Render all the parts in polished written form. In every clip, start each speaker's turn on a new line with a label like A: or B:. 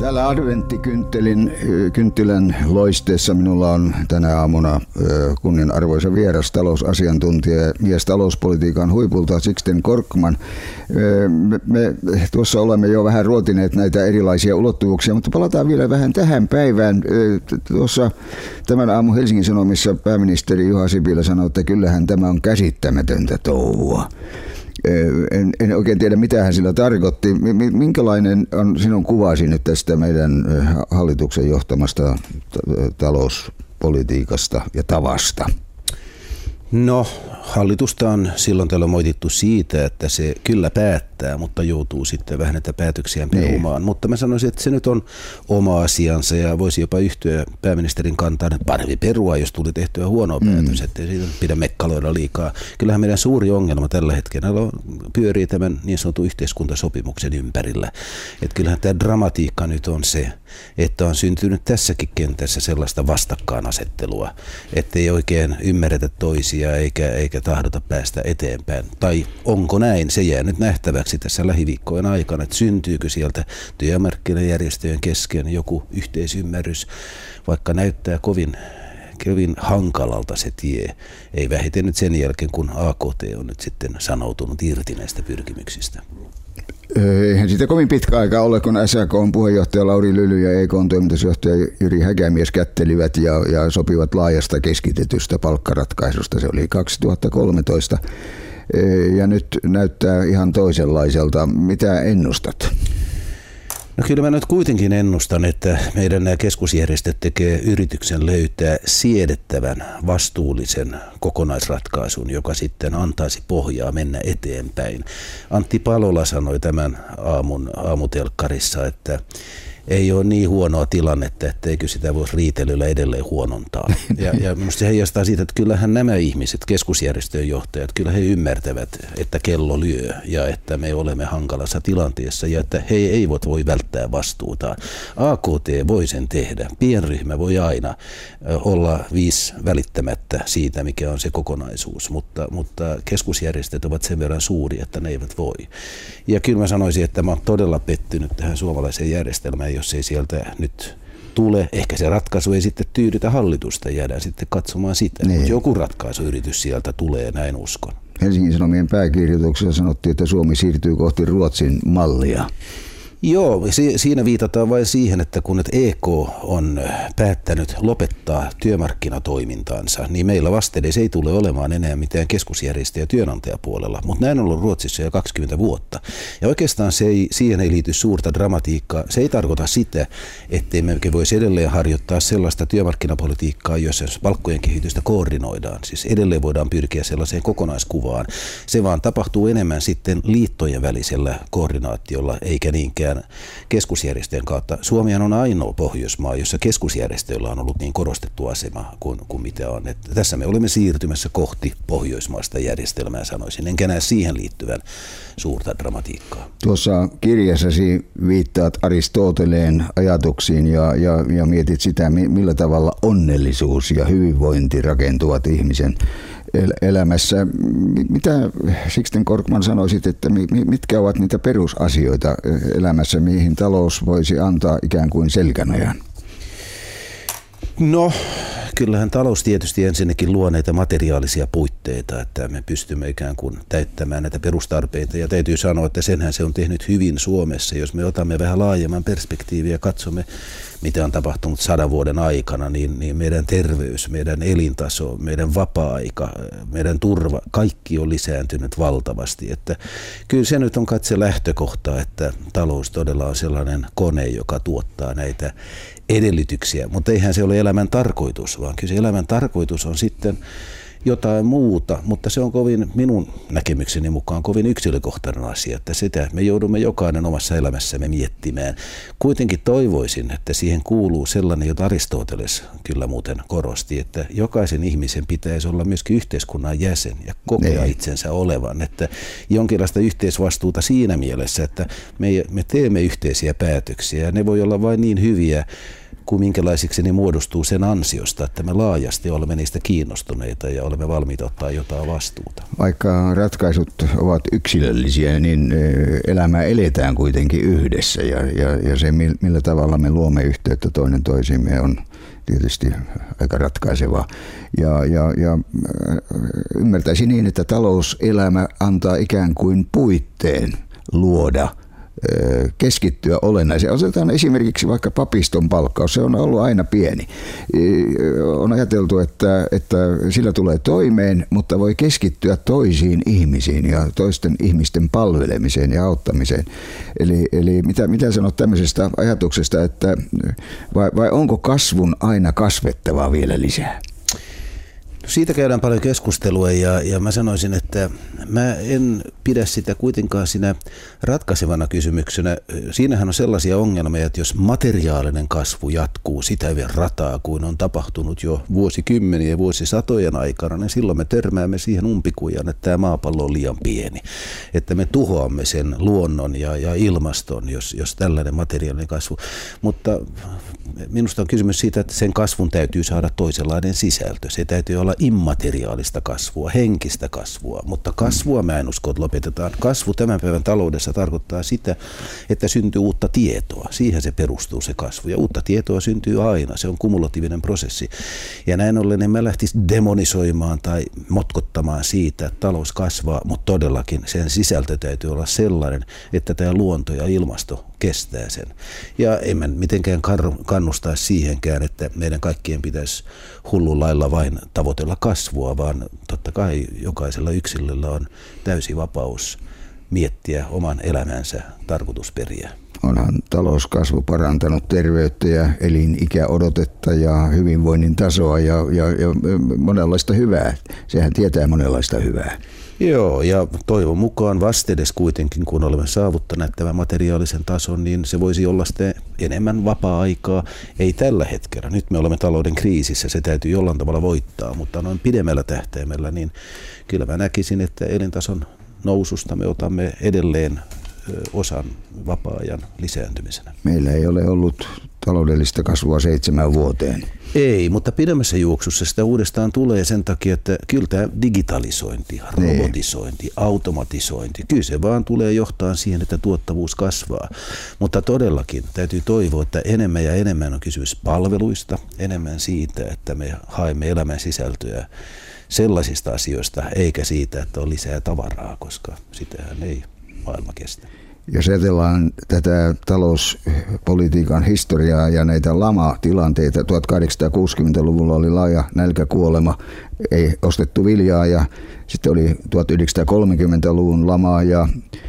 A: Täällä adventtikynttilän loisteessa minulla on tänä aamuna kunnianarvoisa vieras talousasiantuntija, mies talouspolitiikan huipulta Sixten Korkman. Me tuossa olemme jo vähän ruotineet näitä erilaisia ulottuvuuksia, mutta palataan vielä vähän tähän päivään. Tuossa tämän aamun Helsingin Sanomissa pääministeri Juha Sipilä sanoi, että kyllähän tämä on käsittämätöntä touhua. En oikein tiedä, mitä hän sillä tarkoitti. Minkälainen on sinun kuvasi nyt tästä meidän hallituksen johtamasta talouspolitiikasta ja tavasta?
B: No, hallitusta on silloin tällöin moitittu siitä, että se kyllä päättää, mutta joutuu sitten vähän näitä päätöksiään perumaan. Mutta mä sanoisin, että se nyt on oma asiansa ja voisi jopa yhtyä pääministerin kantaan, että parempi perua, jos tuli tehtyä huonoa päätös, ettei siitä pidä mekkaloida liikaa. Kyllähän meidän suuri ongelma tällä hetkellä pyörii tämän niin sanotun yhteiskuntasopimuksen ympärillä. Että kyllähän tämä dramatiikka nyt on se, että on syntynyt tässäkin kentässä sellaista vastakkainasettelua, ettei oikein ymmärretä toisia eikä tahdota päästä eteenpäin. Tai onko näin? Se jää nyt nähtäväksi tässä lähiviikkojen aikana, että syntyykö sieltä työmarkkinajärjestöjen kesken joku yhteisymmärrys, vaikka näyttää kovin hankalalta se tie. Ei vähiten nyt sen jälkeen, kun AKT on nyt sitten sanoutunut irti näistä pyrkimyksistä.
A: Eihän siitä kovin pitkä aika ole, kun SAK:n puheenjohtaja Lauri Lyly ja EK:n toimitusjohtaja Jyri Häkämies kättelivät ja sopivat laajasta keskitetystä palkkaratkaisusta. Se oli 2013 ja nyt näyttää ihan toisenlaiselta. Mitä ennustat?
B: No kyllä mä nyt kuitenkin ennustan, että meidän nämä keskusjärjestöt tekee yrityksen löytää siedettävän, vastuullisen kokonaisratkaisun, joka sitten antaisi pohjaa mennä eteenpäin. Antti Palola sanoi tämän aamutelkkarissa, että ei ole niin huonoa tilannetta, etteikö sitä voisi riitelyllä edelleen huonontaa. Ja minusta se heijastaa siitä, että kyllähän nämä ihmiset, keskusjärjestöjen johtajat, kyllä he ymmärtävät, että kello lyö ja että me olemme hankalassa tilanteessa ja että he eivät voi välttää vastuutaan. AKT voi sen tehdä. Pienryhmä voi aina olla välittämättä siitä, mikä on se kokonaisuus, mutta keskusjärjestöt ovat sen verran suuri, että ne eivät voi. Ja kyllä mä sanoisin, että mä olen todella pettynyt tähän suomalaiseen järjestelmään, jos ei sieltä nyt tule. Ehkä se ratkaisu ei sitten tyydytä hallitusta, jäädään sitten katsomaan sitä. Mutta joku ratkaisuyritys sieltä tulee, näin uskon.
A: Helsingin Sanomien pääkirjoituksessa sanottiin, että Suomi siirtyy kohti Ruotsin mallia.
B: Joo, siinä viitataan vain siihen, että kun EK on päättänyt lopettaa työmarkkinatoimintansa, niin meillä vastedes ei tule olemaan enää mitään keskusjärjestöjä työnantajapuolella, mutta näin on ollut Ruotsissa jo 20 vuotta. Ja oikeastaan siihen ei liity suurta dramatiikkaa. Se ei tarkoita sitä, ettei me voisi edelleen harjoittaa sellaista työmarkkinapolitiikkaa, jossa palkkojen kehitystä koordinoidaan. Siis edelleen voidaan pyrkiä sellaiseen kokonaiskuvaan. Se vaan tapahtuu enemmän sitten liittojen välisellä koordinaatiolla, eikä niinkään keskusjärjestöjen kautta. Suomi on ainoa Pohjoismaa, jossa keskusjärjestöillä on ollut niin korostettu asema kuin mitä on. Että tässä me olemme siirtymässä kohti pohjoismaista järjestelmää, sanoisin. Enkä näe siihen liittyvän suurta dramatiikkaa. Tuossa
A: kirjassasi viittaat Aristoteleen ajatuksiin ja mietit sitä, millä tavalla onnellisuus ja hyvinvointi rakentuvat ihmisen elämässä. Mitä Sixten Korkman sanoisit, että mitkä ovat niitä perusasioita elämässä, mihin talous voisi antaa ikään kuin selkänojan?
B: No, kyllähän talous tietysti ensinnäkin luo näitä materiaalisia puitteita, että me pystymme ikään kuin täyttämään näitä perustarpeita. Ja täytyy sanoa, että senhän se on tehnyt hyvin Suomessa. Jos me otamme vähän laajemman perspektiiviä ja katsomme, mitä on tapahtunut 100 vuoden aikana, niin meidän terveys, meidän elintaso, meidän vapaa-aika, meidän turva, kaikki on lisääntynyt valtavasti. Että kyllä se nyt on katse lähtökohta, että talous todella on sellainen kone, joka tuottaa näitä edellytyksiä, mutta eihän se ole elämän tarkoitus, vaan kyllä se elämän tarkoitus on sitten jotain muuta, mutta se on minun näkemykseni mukaan kovin yksilökohtainen asia, että sitä me joudumme jokainen omassa elämässämme miettimään. Kuitenkin toivoisin, että siihen kuuluu sellainen, jota Aristoteles kyllä muuten korosti, että jokaisen ihmisen pitäisi olla myöskin yhteiskunnan jäsen ja kokea itsensä olevan, että jonkinlaista yhteisvastuuta siinä mielessä, että me teemme yhteisiä päätöksiä ja ne voi olla vain niin hyviä, kuin minkälaisiksi ne muodostuu sen ansiosta, että me laajasti olemme niistä kiinnostuneita ja olemme valmiita ottaa jotain vastuuta.
A: Vaikka ratkaisut ovat yksilöllisiä, niin elämää eletään kuitenkin yhdessä ja se millä tavalla me luomme yhteyttä toinen toisiimme on tietysti aika ratkaiseva. Ja ymmärtäisin niin, että talouselämä antaa ikään kuin puitteen luoda, keskittyä olennaiseen. Otetaan esimerkiksi vaikka papiston palkkaus. Se on ollut aina pieni. On ajateltu, että sillä tulee toimeen, mutta voi keskittyä toisiin ihmisiin ja toisten ihmisten palvelemiseen ja auttamiseen. Eli mitä sanot tämmöisestä ajatuksesta, että vai onko kasvun aina kasvettavaa vielä lisää?
B: Siitä käydään paljon keskustelua ja mä sanoisin, että mä en pidä sitä kuitenkaan siinä ratkaisevana kysymyksenä. Siinähän on sellaisia ongelmia, että jos materiaalinen kasvu jatkuu sitä rataa kuin on tapahtunut jo vuosikymmeniä ja vuosisatojen aikana, niin silloin me törmäämme siihen umpikujaan, että tämä maapallo on liian pieni. Että me tuhoamme sen luonnon ja ilmaston, jos tällainen materiaalinen kasvu. Mutta minusta on kysymys siitä, että sen kasvun täytyy saada toisenlainen sisältö. Se täytyy olla immateriaalista kasvua, henkistä kasvua, mutta kasvua mä en usko, että lopetetaan. Kasvu tämän päivän taloudessa tarkoittaa sitä, että syntyy uutta tietoa. Siihen se perustuu se kasvu ja uutta tietoa syntyy aina. Se on kumulatiivinen prosessi. Ja näin ollen en mä lähtisi demonisoimaan tai motkottamaan siitä, että talous kasvaa, mutta todellakin sen sisältö täytyy olla sellainen, että tämä luonto ja ilmasto kestää sen. Ja en mä mitenkään kannustaa siihenkään, että meidän kaikkien pitäisi hullun lailla vain tavoitella kasvua, vaan totta kai jokaisella yksilöllä on täysi vapaus miettiä oman elämänsä tarkoitusperiä.
A: Onhan talouskasvu parantanut terveyttä ja elinikäodotetta ja hyvinvoinnin tasoa ja monenlaista hyvää. Sehän tietää monenlaista hyvää.
B: Joo, ja toivon mukaan vastedes kuitenkin, kun olemme saavuttaneet tämän materiaalisen tason, niin se voisi olla sitten enemmän vapaa-aikaa. Ei tällä hetkellä. Nyt me olemme talouden kriisissä, se täytyy jollain tavalla voittaa, mutta noin pidemmällä tähtäimellä, niin kyllä mä näkisin, että elintason noususta me otamme edelleen osan vapaa-ajan lisääntymisenä.
A: Meillä ei ole ollut taloudellista kasvua 7 vuoteen.
B: Ei, mutta pidemmässä juoksussa sitä uudestaan tulee sen takia, että kyllä tämä digitalisointi, robotisointi, automatisointi, kyllä se vaan tulee johtaa siihen, että tuottavuus kasvaa. Mutta todellakin täytyy toivoa, että enemmän ja enemmän on kysymys palveluista, enemmän siitä, että me haemme elämän sisältöä sellaisista asioista, eikä siitä, että on lisää tavaraa, koska sitähän ei maailma kestä.
A: Jos ajatellaan tätä talouspolitiikan historiaa ja näitä lama-tilanteita, 1860-luvulla oli laaja nälkäkuolema, ei ostettu viljaa ja sitten oli 1930-luvun lama ja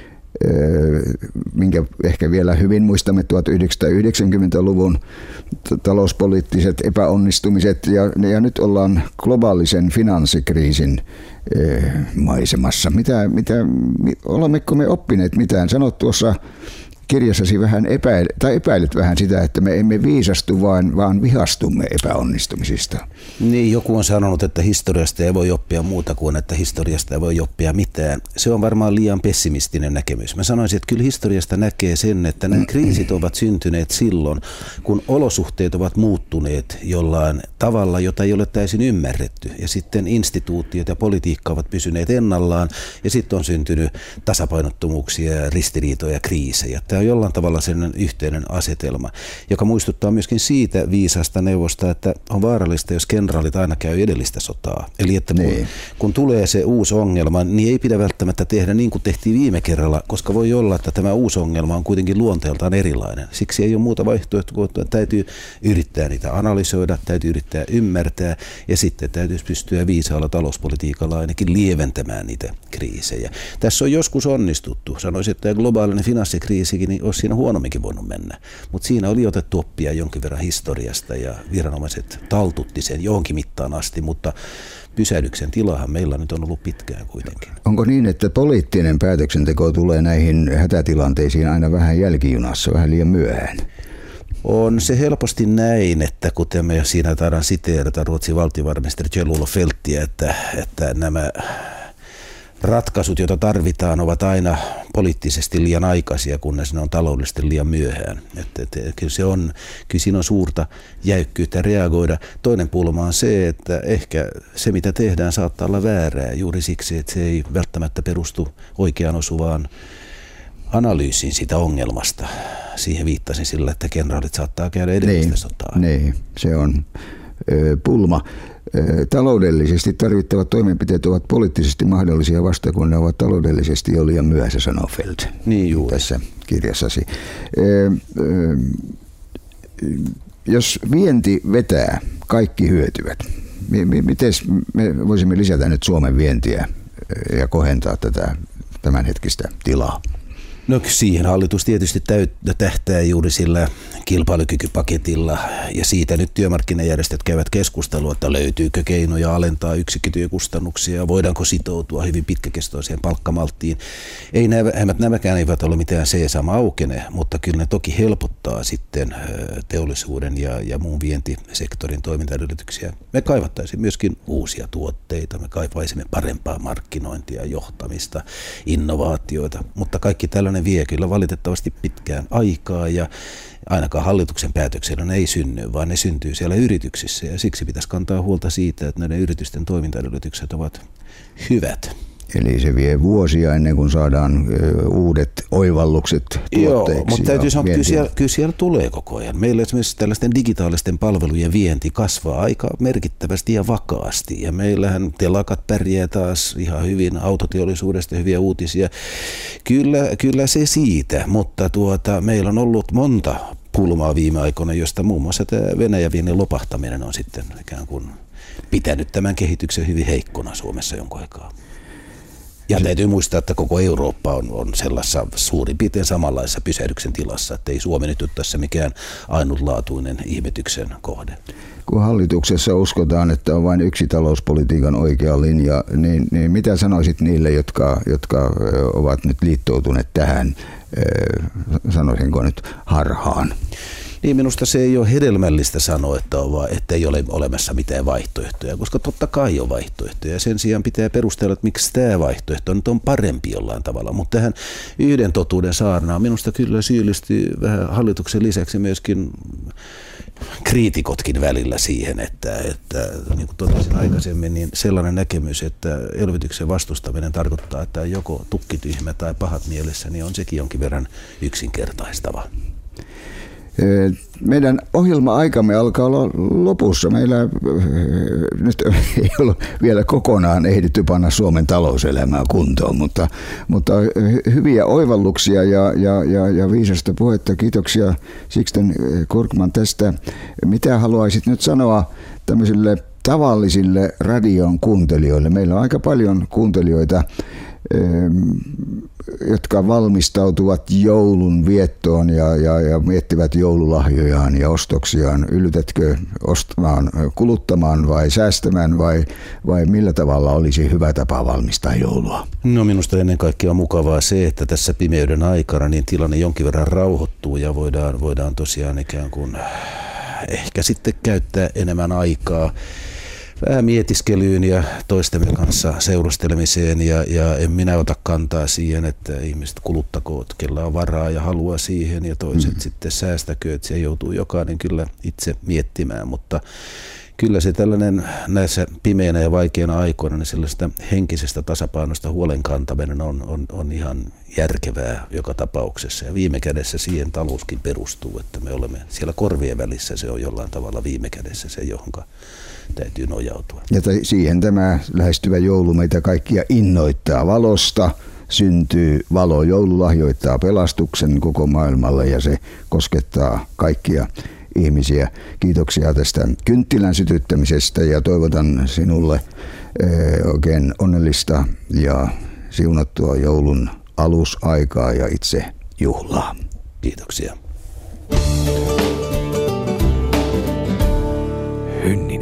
A: minkä ehkä vielä hyvin muistamme 1990-luvun talouspoliittiset epäonnistumiset ja nyt ollaan globaalisen finanssikriisin maisemassa. Olemmeko me oppineet mitään? Sanot tuossa kirjassasi vähän epäilet vähän sitä, että me emme viisastu, vaan vihastumme epäonnistumisista.
B: Niin, joku on sanonut, että historiasta ei voi oppia muuta kuin, että historiasta ei voi oppia mitään. Se on varmaan liian pessimistinen näkemys. Mä sanoisin, että kyllä historiasta näkee sen, että nämä kriisit ovat syntyneet silloin, kun olosuhteet ovat muuttuneet jollain tavalla, jota ei ole täysin ymmärretty. Ja sitten instituutiot ja politiikka ovat pysyneet ennallaan ja sitten on syntynyt tasapainottomuuksia, ristiriitoja ja kriisejä. Tämä on jollain tavalla sellainen yhteinen asetelma, joka muistuttaa myöskin siitä viisasta neuvosta, että on vaarallista, jos kenraalit aina käy edellistä sotaa. Eli että kun tulee se uusi ongelma, niin ei pidä välttämättä tehdä niin kuin tehtiin viime kerralla, koska voi olla, että tämä uusi ongelma on kuitenkin luonteeltaan erilainen. Siksi ei ole muuta vaihtoehtoa, kun täytyy yrittää niitä analysoida, täytyy yrittää ymmärtää ja sitten täytyisi pystyä viisaalla talouspolitiikalla ainakin lieventämään niitä kriisejä. Tässä on joskus onnistuttu. Sanoisin, että globaalinen finanssikriisikin niin olisi siinä huonomminkin voinut mennä. Mutta siinä oli otettu oppia jonkin verran historiasta ja viranomaiset taltutti sen johonkin mittaan asti, mutta pysähdyksen tilahan meillä nyt on ollut pitkään kuitenkin.
A: Onko niin, että poliittinen päätöksenteko tulee näihin hätätilanteisiin aina vähän jälkijunassa, vähän liian myöhään?
B: On se helposti näin, että kuten me siinä taidaan siteerata Ruotsin valtiovarainministeri Kjell-Olof Feldtiä, että nämä ratkaisut, joita tarvitaan, ovat aina poliittisesti liian aikaisia, kunnes ne on taloudellisesti liian myöhään. Kyllä siinä on suurta jäykkyyttä reagoida. Toinen pulma on se, että ehkä se mitä tehdään saattaa olla väärää juuri siksi, että se ei välttämättä perustu oikeaan osuvaan analyysiin sitä ongelmasta. Siihen viittasin sillä, että kenraalit saattaa käydä edellistä sotaa.
A: Niin, se on pulma. Taloudellisesti tarvittavat toimenpiteet ovat poliittisesti mahdollisia vasta, kun ne ovat taloudellisesti jo liian myöhässä, sanoo Feld tässä kirjassasi. Jos vienti vetää, kaikki hyötyvät. Miten me voisimme lisätä nyt Suomen vientiä ja kohentaa tätä tämänhetkistä tilaa?
B: No siihen hallitus tietysti tähtää juuri sillä kilpailukykypaketilla ja siitä nyt työmarkkinajärjestöt käyvät keskustelua, että löytyykö keinoja alentaa yksikkötyökustannuksia ja voidaanko sitoutua hyvin pitkäkestoiseen palkkamalttiin. Nämäkään eivät ole mitään sesama aukene, mutta kyllä ne toki helpottaa sitten teollisuuden ja muun vientisektorin toimintaedellytyksiä. Me kaivattaisiin myöskin uusia tuotteita, me kaivaisimme parempaa markkinointia, johtamista, innovaatioita, mutta kaikki tällainen vie kyllä valitettavasti pitkään aikaa ja ainakaan hallituksen päätöksellä ne ei synny, vaan ne syntyy siellä yrityksissä ja siksi pitäisi kantaa huolta siitä, että näiden yritysten toimintaedellytykset ovat hyvät.
A: Eli se vie vuosia ennen kuin saadaan uudet oivallukset tuotteiksi.
B: Joo, mutta täytyy sanoa, kyllä siellä tulee koko ajan. Meillä esimerkiksi tällaisten digitaalisten palvelujen vienti kasvaa aika merkittävästi ja vakaasti. Ja meillähän telakat pärjää taas ihan hyvin, autoteollisuudesta hyviä uutisia. Kyllä se siitä, mutta meillä on ollut monta pulmaa viime aikoina, josta muun muassa tämä Venäjän viennin lopahtaminen on sitten ikään kuin pitänyt tämän kehityksen hyvin heikkona Suomessa jonkun aikaa. Ja täytyy muistaa, että koko Eurooppa on sellaisessa suurin piirtein samanlaisessa pysähdyksen tilassa, että ei Suomi nyt ole tässä mikään ainutlaatuinen ihmetyksen kohde.
A: Kun hallituksessa uskotaan, että on vain yksi talouspolitiikan oikea linja, niin mitä sanoisit niille, jotka ovat nyt liittoutuneet tähän, sanoisinko nyt, harhaan?
B: Niin minusta se ei ole hedelmällistä sanoa, että ei ole olemassa mitään vaihtoehtoja, koska totta kai on vaihtoehtoja. Sen sijaan pitää perustella, että miksi tämä vaihtoehto nyt on parempi jollain tavalla. Mutta tähän yhden totuuden saarnaan minusta kyllä syyllistyy vähän hallituksen lisäksi myöskin kriitikotkin välillä siihen, että niin kuin totesin aikaisemmin, niin sellainen näkemys, että elvytyksen vastustaminen tarkoittaa, että joko tukkityhmä tai pahat mielessä, niin on sekin jonkin verran yksinkertaistava.
A: Meidän ohjelma-aikamme alkaa olla lopussa. Meillä nyt ei ole vielä kokonaan ehditty panna Suomen talouselämää kuntoon, mutta hyviä oivalluksia ja viisasta puhetta. Kiitoksia Sixten Korkman tästä. Mitä haluaisit nyt sanoa tämmöisille tavallisille radion kuuntelijoille? Meillä on aika paljon kuuntelijoita, jotka valmistautuvat joulun viettoon ja miettivät joululahjojaan ja ostoksiaan. Yllytätkö ostamaan, kuluttamaan vai säästämään vai millä tavalla olisi hyvä tapa valmistaa joulua?
B: No minusta ennen kaikkea on mukavaa se, että tässä pimeyden aikana niin tilanne jonkin verran rauhoittuu ja voidaan tosiaan ikään kuin ehkä sitten käyttää enemmän aikaa vähän mietiskelyyn ja toistemme kanssa seurustelemiseen ja en minä ota kantaa siihen, että ihmiset kuluttakoot, kellä on varaa ja halua siihen ja toiset sitten säästäkööt, että se joutuu jokainen kyllä itse miettimään, mutta kyllä se tällainen näissä pimeinä ja vaikeina aikoina niin sellaista henkisestä tasapainosta huolen kantaminen on ihan järkevää joka tapauksessa ja viime kädessä siihen talouskin perustuu, että me olemme siellä korvien välissä, se on jollain tavalla viime kädessä se, johonka täytyy nojautua.
A: Ja siihen tämä lähestyvä joulu meitä kaikkia innoittaa. Valosta syntyy valo. Joulu lahjoittaa pelastuksen koko maailmalle ja se koskettaa kaikkia ihmisiä. Kiitoksia tästä kynttilän sytyttämisestä ja toivotan sinulle oikein onnellista ja siunattua joulun alusaikaa ja itse juhlaa.
B: Kiitoksia.
C: Hynninen.